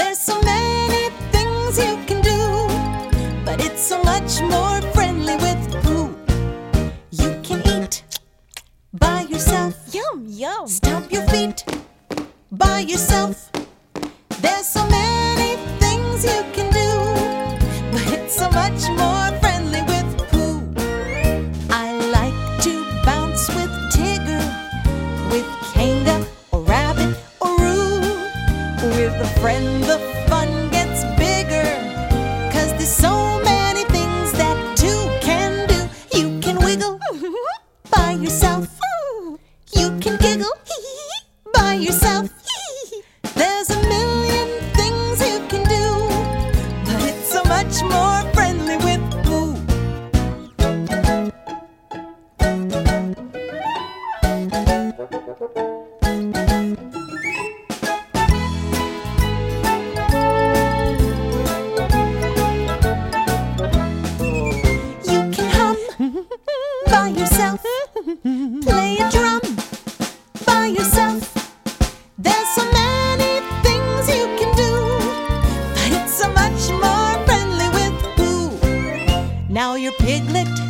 There's so many things you can do, but it's so much more friendly with Pooh. You can eat by yourself. Yum, yum. Stomp your feet by yourself. There's so many things you can do, but it's so much more friendly with Pooh. I like to bounce with Tigger, with Kanga or Rabbit or Roo. With a friend the fun gets bigger, 'cause there's so many things that two can do. You can wiggle by yourself. You can giggle by yourself. There's a million things you can do, but it's so much more friendly with Pooh. You can hum by yourself, play a drum by yourself. There's so many things you can do, but it's so much more friendly with Pooh. Now your Piglet